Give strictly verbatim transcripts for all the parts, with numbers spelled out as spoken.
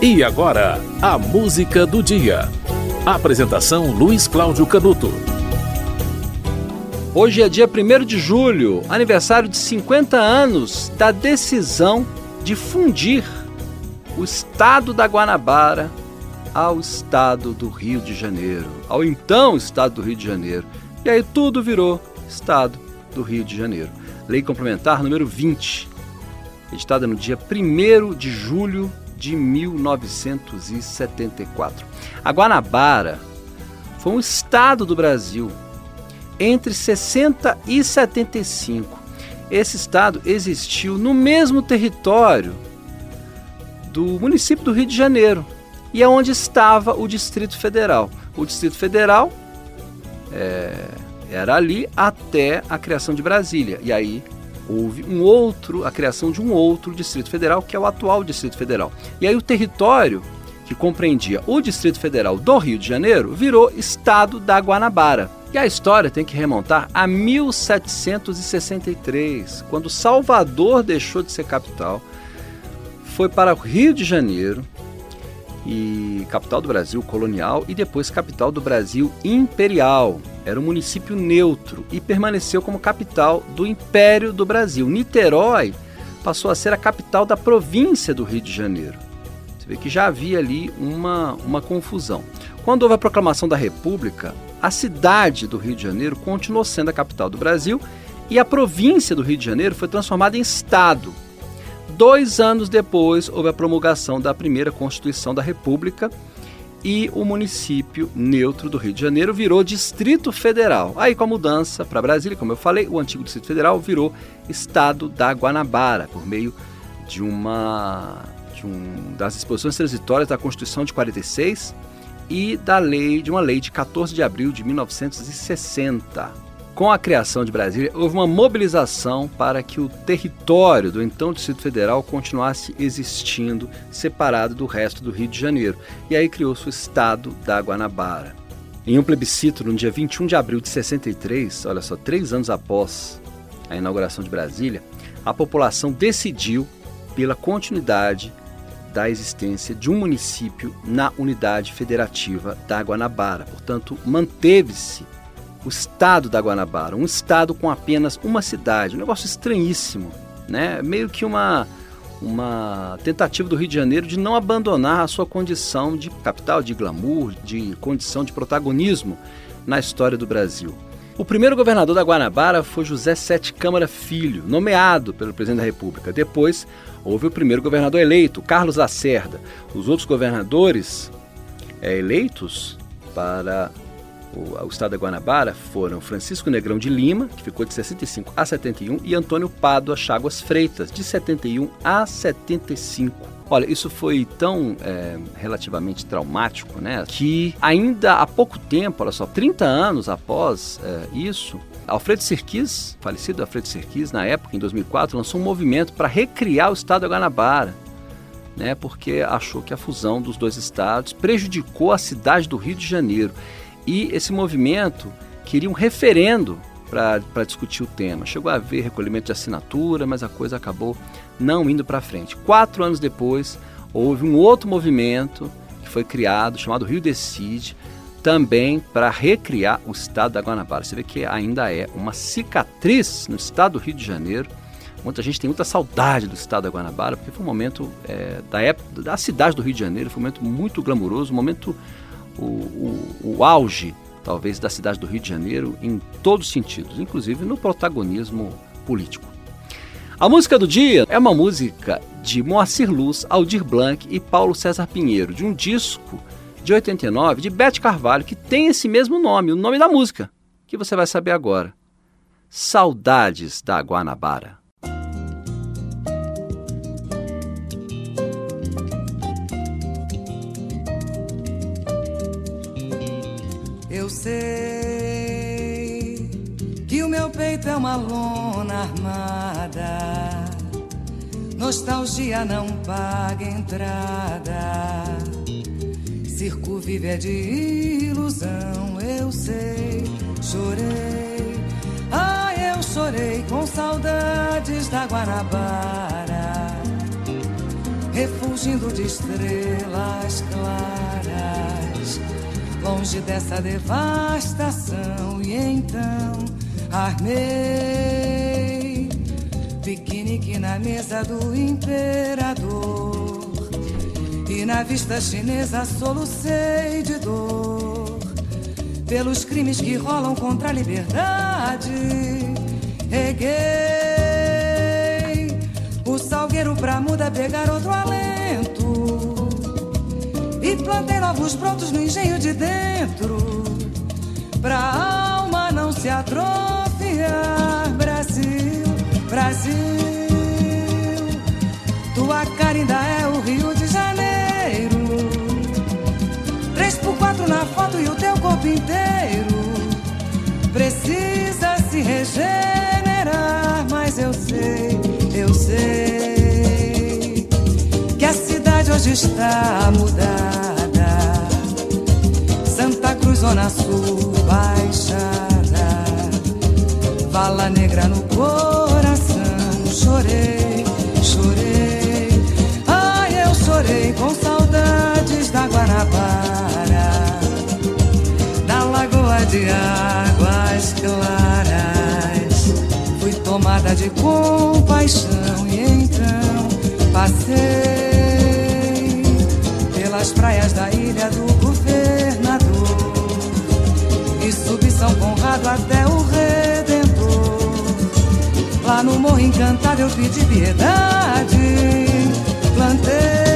E agora, a música do dia. Apresentação Luiz Cláudio Canuto. Hoje é dia primeiro de julho, aniversário de cinquenta anos da decisão de fundir o estado da Guanabara ao estado do Rio de Janeiro, ao então estado do Rio de Janeiro. E aí tudo virou estado do Rio de Janeiro. Lei Complementar número vinte, editada no dia primeiro de julho de mil novecentos e setenta e quatro. A Guanabara foi um estado do Brasil entre sessenta e setenta e cinco. Esse estado existiu no mesmo território do município do Rio de Janeiro e é onde estava o Distrito Federal. O Distrito Federal é, era ali até a criação de Brasília. E aí houve um outro, a criação de um outro Distrito Federal, que é o atual Distrito Federal. E aí o território que compreendia o Distrito Federal do Rio de Janeiro virou Estado da Guanabara. E a história tem que remontar a mil setecentos e sessenta e três, quando Salvador deixou de ser capital, foi para o Rio de Janeiro, e capital do Brasil colonial e depois capital do Brasil imperial. Era um município neutro e permaneceu como capital do Império do Brasil. Niterói passou a ser a capital da província do Rio de Janeiro. Você vê que já havia ali uma, uma confusão. Quando houve a proclamação da República, a cidade do Rio de Janeiro continuou sendo a capital do Brasil e a província do Rio de Janeiro foi transformada em estado. Dois anos depois, houve a promulgação da primeira Constituição da República e o município neutro do Rio de Janeiro virou Distrito Federal. Aí, com a mudança para Brasília, como eu falei, o antigo Distrito Federal virou Estado da Guanabara, por meio de uma, de um, das disposições transitórias da Constituição de quarenta e seis e da lei, de uma lei de quatorze de abril de mil novecentos e sessenta. Com a criação de Brasília, houve uma mobilização para que o território do então Distrito Federal continuasse existindo, separado do resto do Rio de Janeiro. E aí criou-se o Estado da Guanabara. Em um plebiscito, no dia vinte e um de abril de sessenta e três, olha só, três anos após a inauguração de Brasília, a população decidiu pela continuidade da existência de um município na unidade federativa da Guanabara. Portanto, manteve-se o estado da Guanabara, um estado com apenas uma cidade, um negócio estranhíssimo, né? Meio que uma, uma tentativa do Rio de Janeiro de não abandonar a sua condição de capital, de glamour, de condição de protagonismo na história do Brasil. O primeiro governador da Guanabara foi José Sete Câmara Filho, nomeado pelo presidente da República. Depois houve o primeiro governador eleito, Carlos Lacerda. Os outros governadores é, eleitos para o, o estado da Guanabara foram Francisco Negrão de Lima, que ficou de sessenta e cinco a setenta e um, e Antônio Pádua Chagas Freitas, de setenta e um a setenta e cinco. Olha, isso foi tão é, relativamente traumático, né, que ainda há pouco tempo, olha só, trinta anos após é, isso, Alfredo Serquis, falecido Alfredo Serquis, na época, em dois mil e quatro, lançou um movimento para recriar o estado da Guanabara, né, porque achou que a fusão dos dois estados prejudicou a cidade do Rio de Janeiro. E esse movimento queria um referendo para discutir o tema. Chegou a haver recolhimento de assinatura, mas a coisa acabou não indo para frente. Quatro anos depois, houve um outro movimento que foi criado, chamado Rio Decide, também para recriar o estado da Guanabara. Você vê que ainda é uma cicatriz no estado do Rio de Janeiro. Muita gente tem muita saudade do estado da Guanabara, porque foi um momento é, da época da cidade do Rio de Janeiro, foi um momento muito glamouroso, um momento, o, o, o auge, talvez, da cidade do Rio de Janeiro em todos os sentidos, inclusive no protagonismo político. A música do dia é uma música de Moacir Luz, Aldir Blanc e Paulo César Pinheiro, de um disco de oitenta e nove de Beth Carvalho, que tem esse mesmo nome, o nome da música, que você vai saber agora. Saudades da Guanabara. Eu sei que o meu peito é uma lona armada, nostalgia não paga entrada, circo vive é de ilusão. Eu sei, chorei, ah, eu chorei com saudades da Guanabara, refúgio fulgindo de estrelas claras, longe dessa devastação. E então armei piquenique na mesa do imperador, e na vista chinesa solucei de dor pelos crimes que rolam contra a liberdade. Reguei o salgueiro pra muda pegar outro alento, e plantei novos brotos no engenho de dentro, pra alma não se atrofiar. Brasil, Brasil, tua cara ainda é o Rio de Janeiro, três por quatro na foto e o teu corpo inteiro precisa se regenerar. Mas eu sei, eu sei que a cidade hoje está mudada. Santa Cruz, Zona Sul, Baixada, Vala Negra no coração. Chorei, chorei, ai eu chorei com saudades da Guanabara, da lagoa de águas claras. Fui tomada de compaixão e então passei pelas praias da ilha do Governador e subi São Conrado até o Redentor. Lá no Morro Encantado eu pedi piedade, plantei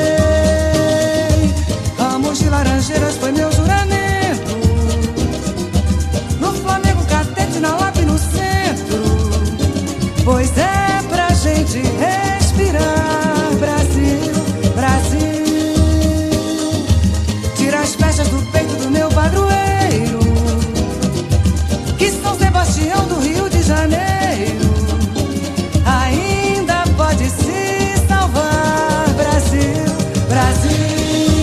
ramos de laranjeiras, foi meu juramento. No Flamengo, Catete, na Lapa e no centro, pois é pra gente respirar. Brasil, Brasil, tira as flechas do peito do meu padroeiro, que São Sebastião do Rio de Janeiro ainda pode se salvar. Brasil, Brasil,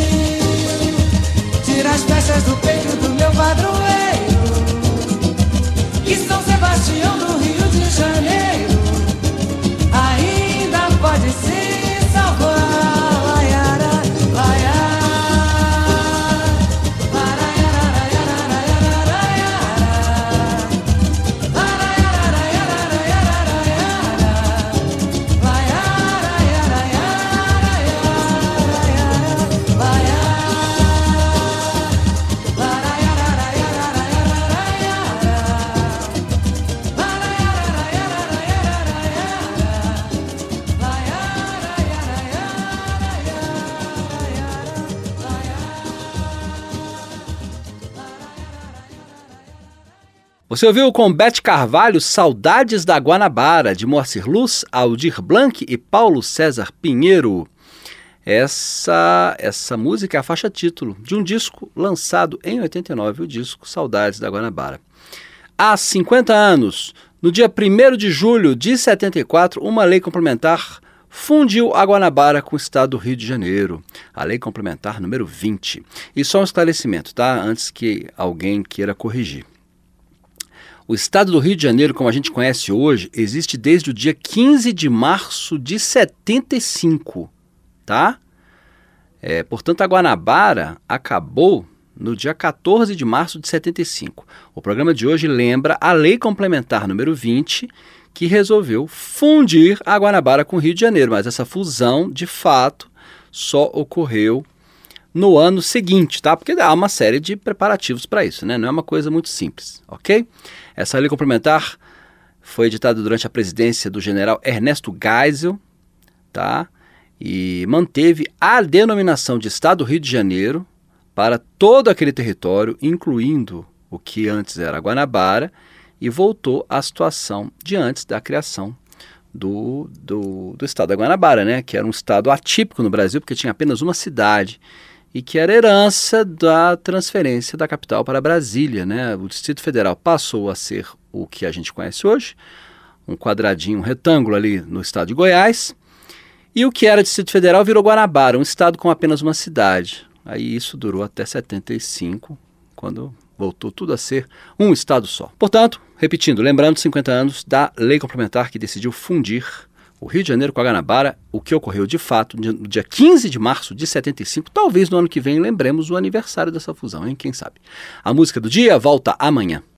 tira as flechas do peito do meu padroeiro, que São Sebastião do Rio de Janeiro ainda pode se salvar. Laiara, laiara, Você ouviu com Beth Carvalho Saudades da Guanabara, de Moacir Luz, Aldir Blanc e Paulo César Pinheiro. Essa, essa música é a faixa título de um disco lançado em oitenta e nove, o disco Saudades da Guanabara. Há cinquenta anos, no dia primeiro de julho de setenta e quatro, uma lei complementar fundiu a Guanabara com o estado do Rio de Janeiro, a lei complementar número vinte. E só um esclarecimento, tá? Antes que alguém queira corrigir. O estado do Rio de Janeiro, como a gente conhece hoje, existe desde o dia quinze de março de setenta e cinco, tá? É, portanto, a Guanabara acabou no dia quatorze de março de setenta e cinco. O programa de hoje lembra a Lei Complementar número vinte, que resolveu fundir a Guanabara com o Rio de Janeiro, mas essa fusão, de fato, só ocorreu no ano seguinte, tá? Porque há uma série de preparativos para isso, né? Não é uma coisa muito simples, ok? Essa lei complementar foi editada durante a presidência do general Ernesto Geisel, tá? E manteve a denominação de Estado do Rio de Janeiro para todo aquele território, incluindo o que antes era Guanabara, e voltou à situação de antes da criação do, do, do Estado da Guanabara, né? Que era um estado atípico no Brasil, porque tinha apenas uma cidade, e que era herança da transferência da capital para Brasília, né? O Distrito Federal passou a ser o que a gente conhece hoje, um quadradinho, um retângulo ali no estado de Goiás, e o que era Distrito Federal virou Guanabara, um estado com apenas uma cidade. Aí isso durou até setenta e cinco, quando voltou tudo a ser um estado só. Portanto, repetindo, lembrando cinquenta anos da lei complementar que decidiu fundir O Rio de Janeiro com a Guanabara, o que ocorreu de fato no dia quinze de março de setenta e cinco, talvez no ano que vem lembremos o aniversário dessa fusão, hein? Quem sabe? A música do dia volta amanhã.